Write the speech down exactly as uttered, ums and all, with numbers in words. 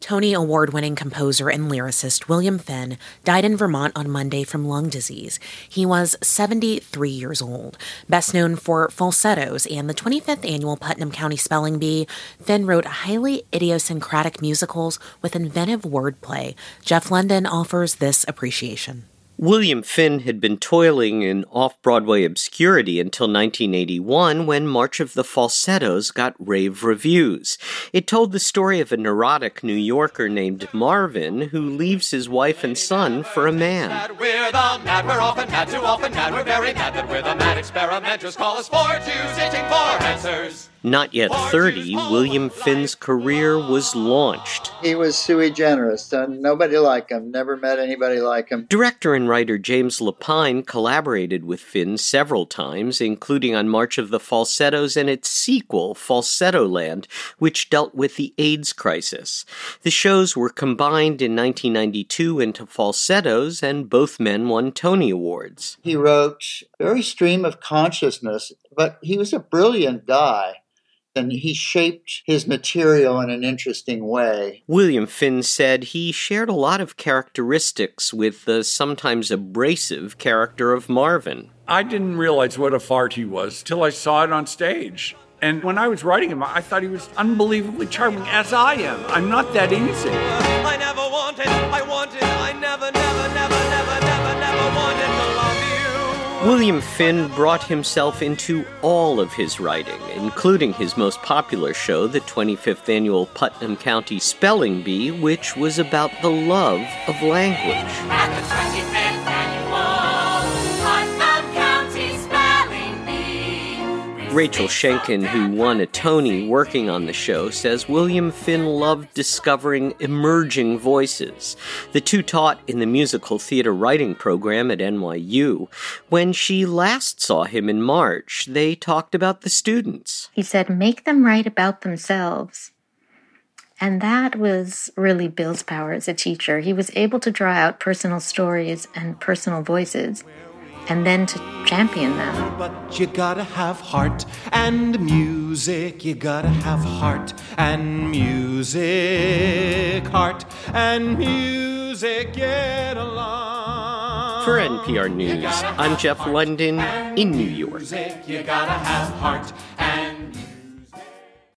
Tony Award-winning composer and lyricist William Finn died in Vermont on Monday from lung disease. He was seventy-three years old. Best known for falsettos and the twenty-fifth annual Putnam County Spelling Bee, Finn wrote highly idiosyncratic musicals with inventive wordplay. Jeff London offers this appreciation. William Finn had been toiling in off-Broadway obscurity until nineteen eighty-one, when March of the Falsettos got rave reviews. It told the story of a neurotic New Yorker named Marvin who leaves his wife and son for a man. We're the mad, we're often mad, too often mad, we're very mad that we're the mad experimenters. Call us for Jews, itching for answers. Not yet thirty, William Finn's career was launched. He was sui generis. Uh, nobody like him. Never met anybody like him. Director and writer James Lapine collaborated with Finn several times, including on March of the Falsettos and its sequel, Falsettoland, which dealt with the AIDS crisis. The shows were combined in nineteen ninety-two into falsettos, and both men won Tony Awards. He wrote very stream of consciousness, but he was a brilliant guy. And he shaped his material in an interesting way. William Finn said he shared a lot of characteristics with the sometimes abrasive character of Marvin. I didn't realize what a fart he was till I saw it on stage. And when I was writing him, I thought he was unbelievably charming, as I am. I'm not that easy. I never wanted, I wanted, I never, never, never, never, never, never wanted to love you. William Finn brought himself into all of his writing, including his most popular show, the twenty-fifth annual Putnam County Spelling Bee, which was about the love of language. At the twenty-fifth annual Putnam County Spelling Bee. Rachel Schenken, who won a Tony working on the show, says William Finn loved discovering emerging voices. The two taught in the musical theater writing program at N Y U. When she last saw him in March, they talked about the students. He said, make them write about themselves. And that was really Bill's power as a teacher. He was able to draw out personal stories and personal voices, and then to champion them. But you gotta have heart and music. You gotta have heart and music. Heart and music get along. For N P R News, I'm Jeff London in New York. You gotta have heart